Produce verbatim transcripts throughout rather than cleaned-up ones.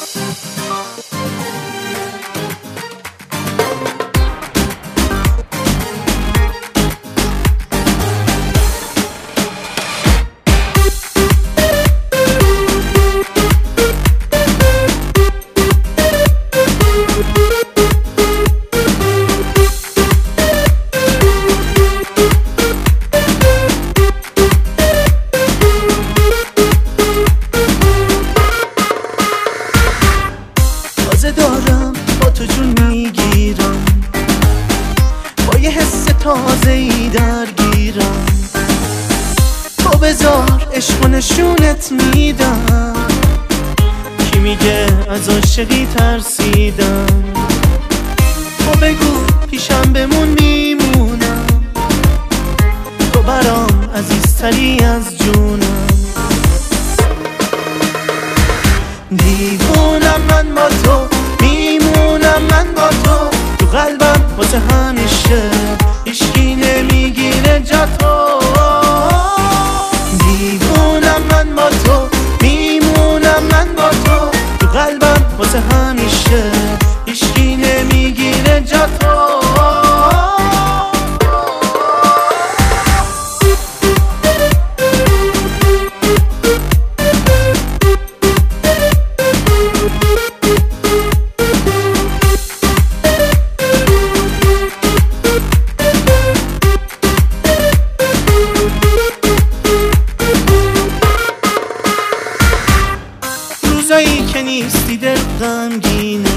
دارم با تو جون میگیرم، با یه حس تازه ای درگیرم. تو بذار عشق و نشونت میدم، کی میگه از عاشقی ترسیدم. تو بگو پیشم بمون میمونم، تو برام عزیزتری از جونم. دیوونم من با تو، میمونم من با تو، تو قلبم واسه همیشه هیچکی نمیگیره جا تو. دیوونم من با تو، میمونم من با تو، تو قلبم واسه همیشه هیچکی نمیگیره جا تو. روزایی که نیستی دل غمگینه،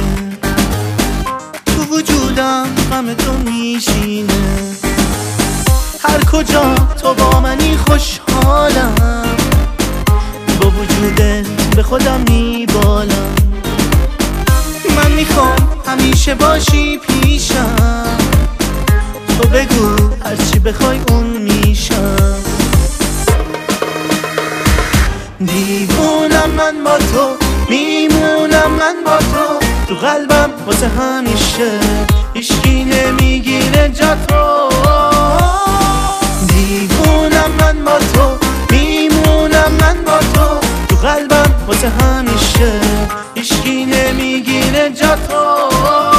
تو وجودم غم تو میشینه. هر کجا تو با منی خوشحالم، با وجودت به خودم میبالم. من میخوام همیشه باشی پیشم، تو بگو هرچی بخوای اون میشم. دیوونم من با تو، میمونم من با تو، تو قلبم واسه همیشه هیچکی نمیگیره جا تو. دیوونم من با تو، میمونم من با تو، تو قلبم واسه همیشه هیچکی نمیگیره جا تو.